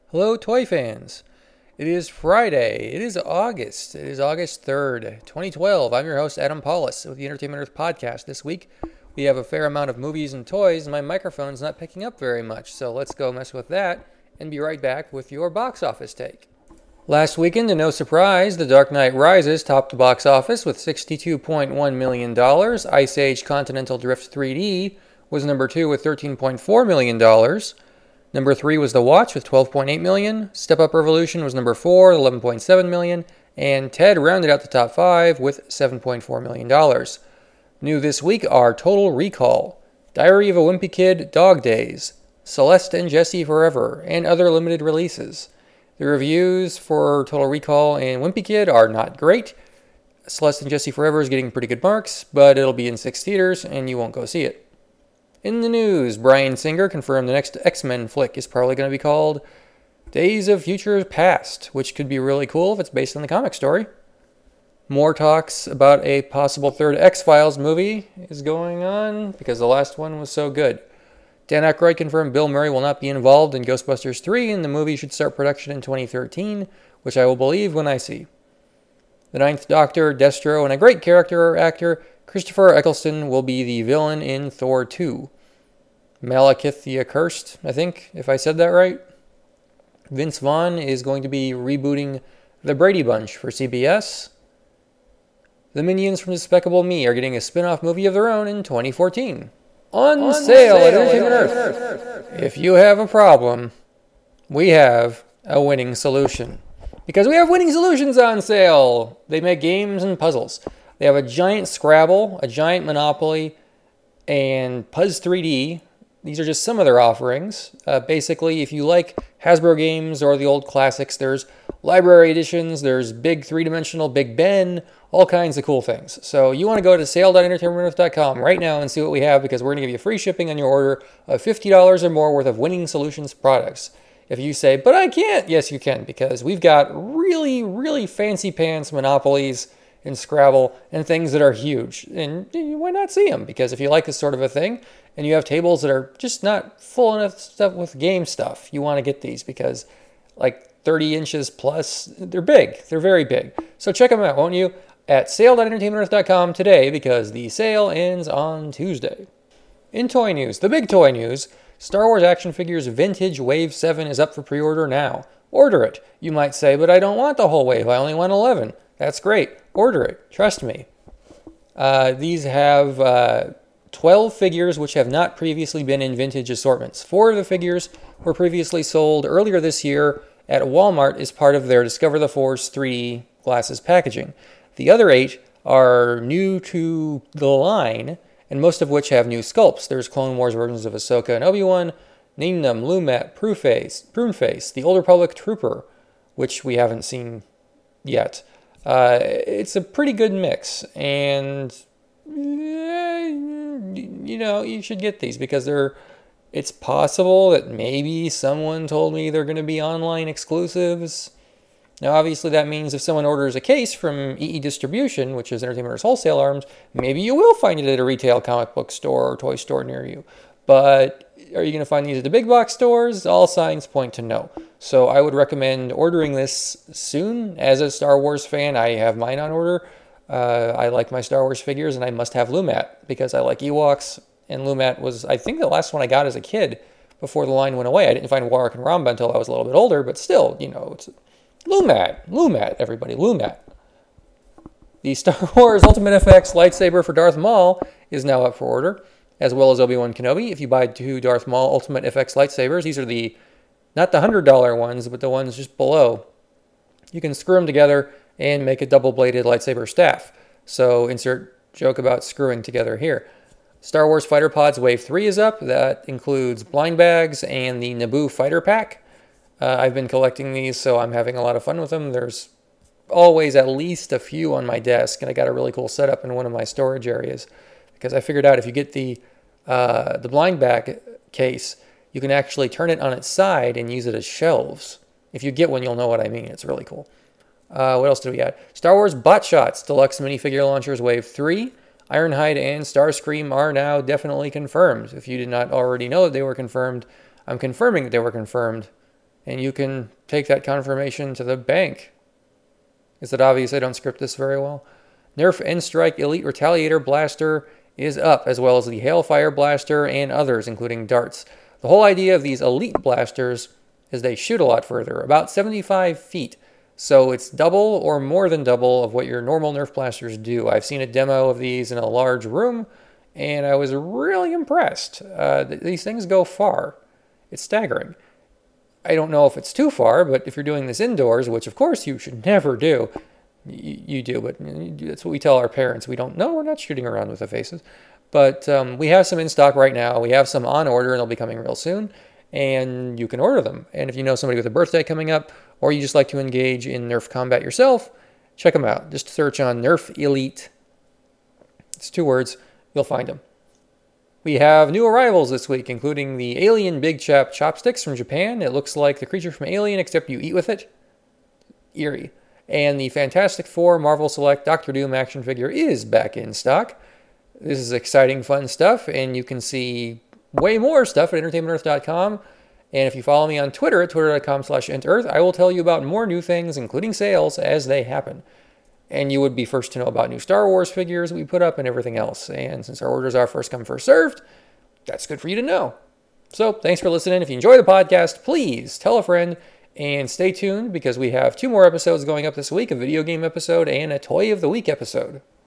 Hello, toy fans. It is Friday. It is August. It is August 3rd, 2012. I'm your host, Adam Paulus, with the Entertainment Earth podcast. This week, we have a fair amount of movies and toys, and my microphone's not picking up very much, so let's go mess with that and be right back with your box office take. Last weekend, to no surprise, The Dark Knight Rises topped the box office with $62.1 million. Ice Age Continental Drift 3D was number 2 with $13.4 million. Number 3 was The Watch with $12.8 million. Step Up Revolution was number 4 with $11.7 million. And Ted rounded out the top 5 with $7.4 million. New this week are Total Recall, Diary of a Wimpy Kid, Dog Days, Celeste and Jesse Forever, and other limited releases. The reviews for Total Recall and Wimpy Kid are not great. Celeste and Jesse Forever is getting pretty good marks, but it'll be in 6 theaters and you won't go see it. In the news, Bryan Singer confirmed the next X-Men flick is probably going to be called Days of Future Past, which could be really cool if it's based on the comic story. More talks about a possible third X-Files movie is going on because the last one was so good. Dan Aykroyd confirmed Bill Murray will not be involved in Ghostbusters 3 and the movie should start production in 2013, which I will believe when I see. The Ninth Doctor, Destro, and a great character actor, Christopher Eccleston, will be the villain in Thor 2. Malekith the Accursed, I think, if I said that right. Vince Vaughn is going to be rebooting The Brady Bunch for CBS. The Minions from Despicable Me are getting a spin-off movie of their own in 2014. On sale at Entertainment Earth. If you have a problem, we have a winning solution. Because we have winning solutions on sale. They make games and puzzles. They have a giant Scrabble, a giant Monopoly, and Puzz 3D. These are just some of their offerings. Basically, if you like Hasbro games or the old classics, there's library editions, there's big three-dimensional Big Ben, all kinds of cool things. So you want to go to sale.entertainmentearth.com right now and see what we have because we're going to give you free shipping on your order of $50 or more worth of Winning Solutions products. If you say, but I can't, yes you can because we've got really, really fancy pants Monopolies and Scrabble and things that are huge. And why not see them? Because if you like this sort of a thing and you have tables that are just not full enough stuff with game stuff, you want to get these because like 30 inches plus, they're big. They're very big. So check them out, won't you? At sale.entertainmentearth.com today because the sale ends on Tuesday. In toy news, the big toy news, Star Wars action figures Vintage Wave 7 is up for pre-order now. Order it. You might say, but I don't want the whole wave. I only want 11. That's great. Order it. Trust me. These have 12 figures which have not previously been in vintage assortments. 4 of the figures were previously sold earlier this year at Walmart as part of their Discover the Force 3D glasses packaging. The other 8 are new to the line, and most of which have new sculpts. There's Clone Wars versions of Ahsoka and Obi-Wan, Name Them, Lumet, Pruneface, the Old Republic Trooper, which we haven't seen yet. It's a pretty good mix, and you should get these because it's possible that maybe someone told me they're going to be online exclusives. Now, obviously, that means if someone orders a case from EE Distribution, which is Entertainment Earth's wholesale arms, maybe you will find it at a retail comic book store or toy store near you. But are you going to find these at the big box stores? All signs point to no. So I would recommend ordering this soon. As a Star Wars fan, I have mine on order. I like my Star Wars figures, and I must have Lumat because I like Ewoks. And Lumat was, I think, the last one I got as a kid before the line went away. I didn't find Warwick and Ramba until I was a little bit older, but still, it's Lumat, everybody, Lumat. The Star Wars Ultimate FX lightsaber for Darth Maul is now up for order, as well as Obi-Wan Kenobi. If you buy 2 Darth Maul Ultimate FX lightsabers, these are not the $100 ones, but the ones just below. You can screw them together and make a double-bladed lightsaber staff. So insert joke about screwing together here. Star Wars Fighter Pods Wave 3 is up. That includes blind bags and the Naboo Fighter Pack. I've been collecting these, so I'm having a lot of fun with them. There's always at least a few on my desk, and I got a really cool setup in one of my storage areas because I figured out if you get the blind bag case, you can actually turn it on its side and use it as shelves. If you get one, you'll know what I mean. It's really cool. What else did we add? Star Wars Bot Shots Deluxe Minifigure Launchers Wave 3. Ironhide and Starscream are now definitely confirmed. If you did not already know that they were confirmed, I'm confirming that they were confirmed and you can take that confirmation to the bank. Is it obvious I don't script this very well? Nerf N-Strike Elite Retaliator Blaster is up, as well as the Hailfire Blaster and others, including darts. The whole idea of these elite blasters is they shoot a lot further, about 75 feet. So it's double or more than double of what your normal Nerf blasters do. I've seen a demo of these in a large room, and I was really impressed. These things go far. It's staggering. I don't know if it's too far, but if you're doing this indoors, which of course you should never do, you do, but that's what we tell our parents. We don't know, we're not shooting around with the faces. But we have some in stock right now. We have some on order, and they'll be coming real soon. And you can order them. And if you know somebody with a birthday coming up, or you just like to engage in Nerf combat yourself, check them out. Just search on Nerf Elite. It's 2 words. You'll find them. We have new arrivals this week, including the Alien Big Chap Chopsticks from Japan. It looks like the creature from Alien, except you eat with it. Eerie. And the Fantastic Four Marvel Select Doctor Doom action figure is back in stock. This is exciting, fun stuff, and you can see way more stuff at entertainmentearth.com. And if you follow me on Twitter at twitter.com/entearth, I will tell you about more new things, including sales, as they happen. And you would be first to know about new Star Wars figures we put up and everything else. And since our orders are first come, first served, that's good for you to know. So thanks for listening. If you enjoy the podcast, please tell a friend and stay tuned because we have 2 more episodes going up this week, a video game episode and a Toy of the Week episode.